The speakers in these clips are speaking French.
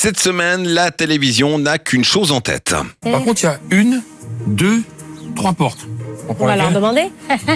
Cette semaine, la télévision n'a qu'une chose en tête. Par contre, il y a 1, 2, 3 portes. On va leur demander.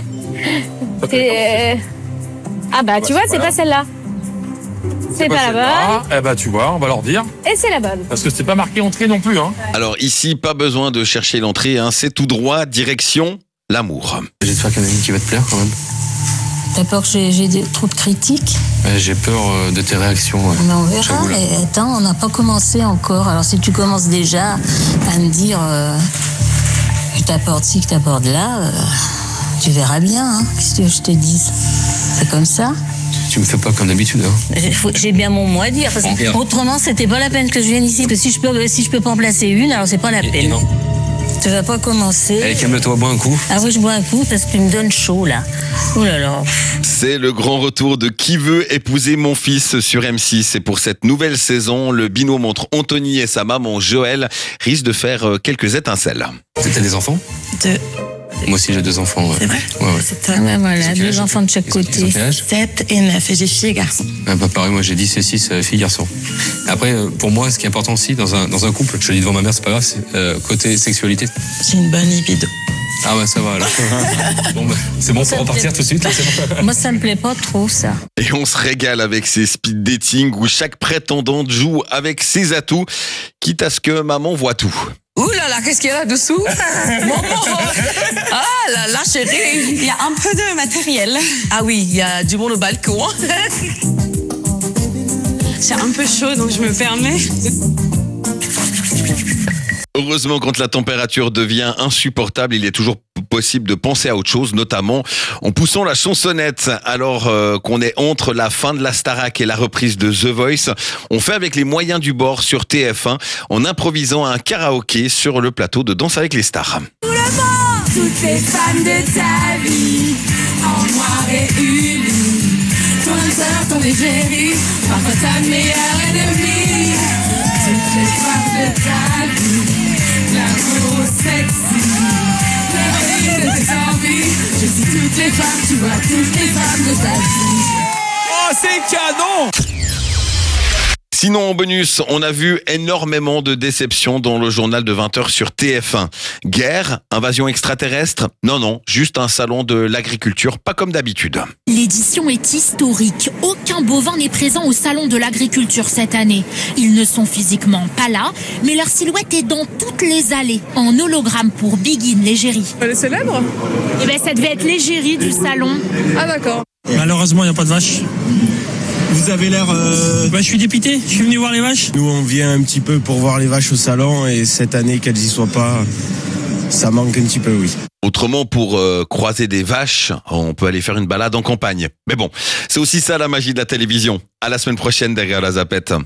Ah bah tu vois, c'est pas celle-là. C'est pas la bonne. Eh bah tu vois, on va leur dire. Et c'est la bonne. Parce que c'est pas marqué entrée non plus. Alors ici, pas besoin de chercher l'entrée, c'est tout droit, direction l'amour. J'espère qu'il y en a une qui va te plaire quand même. T'as peur que j'ai trop de critiques? J'ai peur de tes réactions. Ouais. Mais on verra. Attends, on n'a pas commencé encore. Alors si tu commences déjà à me dire que t'apportes ci, que t'apportes là, tu verras bien. Qu'est-ce que je te dise? C'est comme ça. Tu me fais pas comme d'habitude. J'ai bien mon mot à dire. Parce que autrement, c'était pas la peine que je vienne ici. Parce que si je peux pas en placer une, alors c'est pas la peine. Non. Tu vas pas commencer. Allez, calme-toi, bois un coup. Ah oui, je bois un coup parce que tu me donnes chaud là. Oh là là. C'est le grand retour de Qui veut épouser mon fils sur M6. Et pour cette nouvelle saison, le binôme entre Anthony et sa maman Joël risque de faire quelques étincelles. T'as des enfants? 2. Moi aussi j'ai 2 enfants. Ouais. C'est vrai? Ouais. C'est toi. Ouais, voilà, Ils ont 2 enfants de chaque côté. Ils ont quel âge? 7 et 9. Et j'ai fille et garçon. Pareil, moi j'ai 10 et 6 filles garçons. Après, pour moi, ce qui est important aussi dans un couple, je le dis devant ma mère, c'est pas grave, c'est côté sexualité. J'ai une bonne libido. Ah bah ça va alors. Bon, c'est bon, faut repartir tout de suite. Là, c'est bon. Moi, ça me plaît pas trop, ça. Et on se régale avec ces speed dating où chaque prétendante joue avec ses atouts, quitte à ce que maman voit tout. Ouh là là, qu'est-ce qu'il y a là-dessous? Maman! Ah là là, chérie! Il y a un peu de matériel. Ah oui, il y a du monde au balcon. C'est un peu chaud, donc je me permets. Heureusement, quand la température devient insupportable, il est toujours possible de penser à autre chose, notamment en poussant la chansonnette. Alors qu'on est entre la fin de la Starac et la reprise de The Voice, on fait avec les moyens du bord sur TF1 en improvisant un karaoké sur le plateau de Danse avec les stars. Toutes les femmes de ta vie, en noir et uni, ton âme sœur, ton égérie, parfois ta meilleure ennemie. Toutes les femmes de ta vie, l'amour sexy, l'héroïne de tes envies. Je suis toutes les femmes, tu vois toutes les femmes de ta vie. Oh, c'est canon! Sinon, en bonus, on a vu énormément de déceptions dans le journal de 20h sur TF1. Guerre, invasion extraterrestre? Non, juste un salon de l'agriculture, pas comme d'habitude. L'édition est historique. Aucun bovin n'est présent au salon de l'agriculture cette année. Ils ne sont physiquement pas là, mais leur silhouette est dans toutes les allées, en hologramme pour Biguine l'égérie. Elle est célèbre? Eh ben, ça devait être l'égérie du salon. Ah d'accord. Malheureusement, il n'y a pas de vaches. Vous avez l'air... je suis dépité, je suis venu voir les vaches. Nous, on vient un petit peu pour voir les vaches au salon et cette année, qu'elles y soient pas, ça manque un petit peu, oui. Autrement, pour croiser des vaches, on peut aller faire une balade en campagne. Mais bon, c'est aussi ça la magie de la télévision. À la semaine prochaine derrière la zapette.